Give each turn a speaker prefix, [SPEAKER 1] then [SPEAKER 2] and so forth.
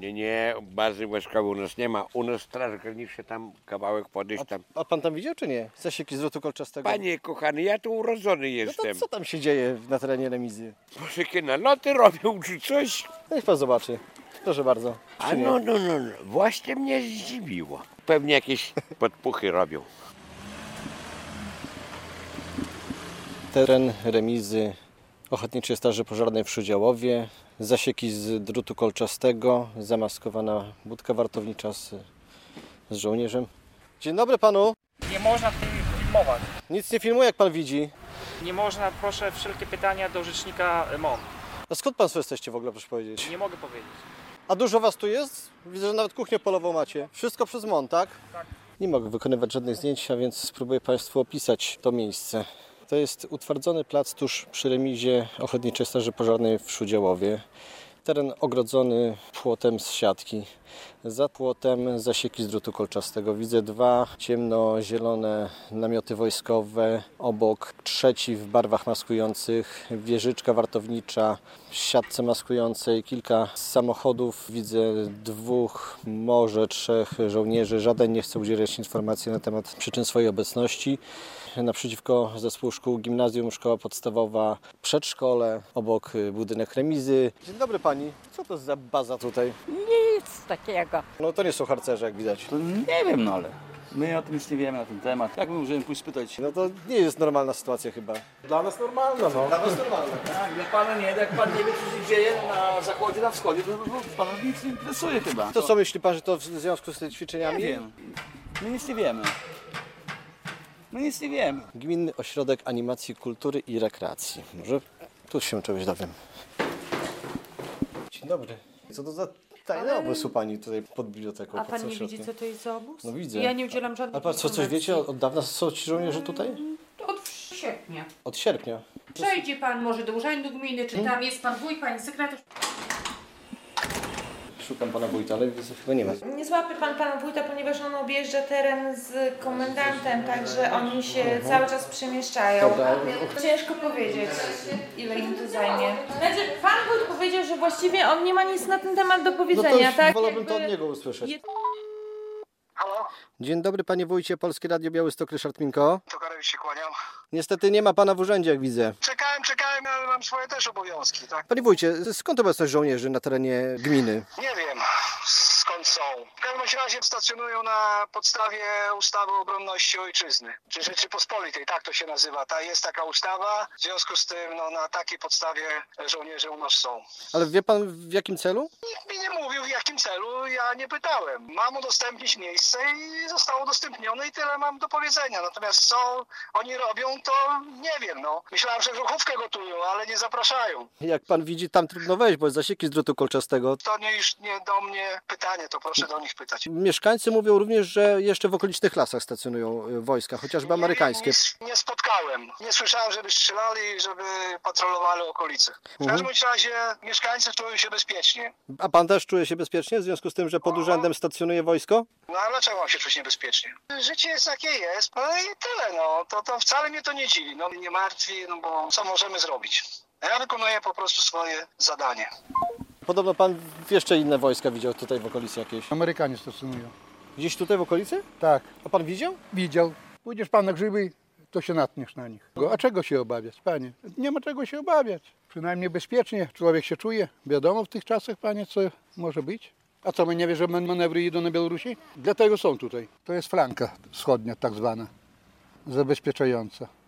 [SPEAKER 1] Nie, bazy wojskowej u nas nie ma. U nas Straż Graniczna tam kawałek podejść tam.
[SPEAKER 2] A pan tam widział czy nie? Zasieki z drutu kolczastego?
[SPEAKER 1] Panie kochany, ja tu urodzony
[SPEAKER 2] No
[SPEAKER 1] jestem.
[SPEAKER 2] to co tam się dzieje na terenie remizy?
[SPEAKER 1] Może jakie naloty robią czy coś?
[SPEAKER 2] Niech pan zobaczy. Proszę bardzo.
[SPEAKER 1] A
[SPEAKER 2] Czy nie?
[SPEAKER 1] no, właśnie mnie zdziwiło. Pewnie jakieś podpuchy robią.
[SPEAKER 2] Teren remizy Ochotniczej Straży Pożarnej w Szudziałowie. Zasieki z drutu kolczastego, zamaskowana budka wartownicza z żołnierzem. Dzień dobry panu.
[SPEAKER 3] Nie można tym filmować.
[SPEAKER 2] Nic nie filmuje, jak pan widzi.
[SPEAKER 3] Nie można, proszę, wszelkie pytania do rzecznika MON.
[SPEAKER 2] A skąd państwo jesteście w ogóle, proszę powiedzieć?
[SPEAKER 3] Nie mogę powiedzieć.
[SPEAKER 2] A dużo was tu jest? Widzę, że nawet kuchnię polową macie. Wszystko przez MON, tak?
[SPEAKER 3] Tak.
[SPEAKER 2] Nie mogę wykonywać żadnych zdjęć, a więc spróbuję państwu opisać to miejsce. To jest utwardzony plac tuż przy remizie Ochotniczej Straży Pożarnej w Szudziałowie. Teren ogrodzony płotem z siatki. Za płotem zasieki z drutu kolczastego. Widzę 2 ciemnozielone namioty wojskowe. Obok 3 w barwach maskujących. Wieżyczka wartownicza w siatce maskującej. Kilka samochodów. Widzę 2, może 3 żołnierzy. Żaden nie chce udzielać informacji na temat przyczyn swojej obecności. Naprzeciwko zespół szkół, gimnazjum, szkoła podstawowa, przedszkole, obok budynek remizy. Dzień dobry pani. Co to za baza tutaj?
[SPEAKER 4] Nic takiego.
[SPEAKER 2] No to nie są harcerze, jak widać.
[SPEAKER 5] To nie wiem, no ale my o tym nic nie wiemy na ten temat. Jak my możemy pójść spytać?
[SPEAKER 2] No to nie jest normalna sytuacja chyba.
[SPEAKER 6] Dla nas normalna, no.
[SPEAKER 2] Dla was normalna.
[SPEAKER 5] Tak, dla pana nie, jak pan nie wie, co się dzieje na zachodzie, na wschodzie, to pana nic nie interesuje chyba.
[SPEAKER 2] To co myśli pan, że to w związku z tymi ćwiczeniami?
[SPEAKER 5] Nie wiem. My nic nie wiemy. My nic nie wiemy.
[SPEAKER 2] Gminny Ośrodek Animacji, Kultury i Rekreacji. Może tu się czegoś dowiem. Dzień dobry. Co to za tajny obóz u pani tutaj pod biblioteką?
[SPEAKER 4] A
[SPEAKER 2] pod
[SPEAKER 4] pan
[SPEAKER 2] tym
[SPEAKER 4] nie widzi,
[SPEAKER 2] środkiem?
[SPEAKER 4] co to jest za obóz?
[SPEAKER 2] No widzę.
[SPEAKER 4] Ja nie udzielam żadnych
[SPEAKER 2] A pan coś wiecie? Od dawna są ci żołnierze tutaj?
[SPEAKER 4] Od sierpnia.
[SPEAKER 2] Od sierpnia.
[SPEAKER 4] Przejdzie pan może do urzędu gminy, czy tam jest pan wójt, pani sekretarz.
[SPEAKER 2] Szukam pana wójta, ale widzę, chyba nie ma.
[SPEAKER 7] Nie złapie pan pana wójta, ponieważ on objeżdża teren z komendantem, także oni się cały czas przemieszczają.
[SPEAKER 2] Dobra.
[SPEAKER 7] Ciężko powiedzieć, ile im to zajmie. Znaczy, pan wójt powiedział, że właściwie on nie ma nic na ten temat do
[SPEAKER 2] No
[SPEAKER 7] powiedzenia,
[SPEAKER 2] to
[SPEAKER 7] tak?
[SPEAKER 2] wolałbym to od niego usłyszeć.
[SPEAKER 8] Halo?
[SPEAKER 2] Dzień dobry panie wójcie, Polskie Radio Białystok, Ryszard Minko.
[SPEAKER 8] To Karol się kłaniam.
[SPEAKER 2] Niestety nie ma pana w urzędzie, jak widzę.
[SPEAKER 8] Czekałem, ale mam swoje też obowiązki, tak?
[SPEAKER 2] Panie wójcie, skąd obecność żołnierzy na terenie gminy?
[SPEAKER 8] Nie wiem skąd są. W każdym razie stacjonują na podstawie ustawy o obronności ojczyzny, czy Rzeczypospolitej, tak to się nazywa. Jest taka ustawa, w związku z tym na takiej podstawie żołnierze u nas są.
[SPEAKER 2] Ale wie pan w jakim celu?
[SPEAKER 8] Nikt mi nie mówił w jakim celu, ja nie pytałem. Mam udostępnić miejsce i zostało udostępnione i tyle mam do powiedzenia. Natomiast co oni robią, to nie wiem. Myślałem, że grochówkę gotują, ale nie zapraszają.
[SPEAKER 2] Jak pan widzi, tam trudno wejść, bo jest zasieki z drutu kolczastego.
[SPEAKER 8] To już nie do mnie pytanie, to proszę do nich pytać.
[SPEAKER 2] Mieszkańcy mówią również, że jeszcze w okolicznych lasach stacjonują wojska, chociażby amerykańskie.
[SPEAKER 8] Nie spotkałem. Nie słyszałem, żeby strzelali, żeby patrolowali okolice. W każdym razie mieszkańcy czują się bezpiecznie.
[SPEAKER 2] A pan też czuje się bezpiecznie w związku z tym, że pod urzędem stacjonuje wojsko?
[SPEAKER 8] No a dlaczego mam się czuć niebezpiecznie? Życie jest jakie jest, no i tyle, To wcale mnie to nie dziwi, nie martwi, bo co możemy zrobić? Ja wykonuję po prostu swoje zadanie.
[SPEAKER 2] Podobno pan jeszcze inne wojska widział tutaj w okolicy jakieś.
[SPEAKER 6] Amerykanie stacjonują.
[SPEAKER 2] Gdzieś tutaj w okolicy?
[SPEAKER 6] Tak,
[SPEAKER 2] A pan widział?
[SPEAKER 6] widział. Pójdziesz pan na grzyby, to się natniesz na nich. A czego się obawiać, panie? Nie ma czego się obawiać. Przynajmniej bezpiecznie człowiek się czuje. Wiadomo w tych czasach, panie, co może być. A co, my nie wiemy, że manewry idą na Białorusi? Dlatego są tutaj. To jest flanka wschodnia tak zwana, zabezpieczająca.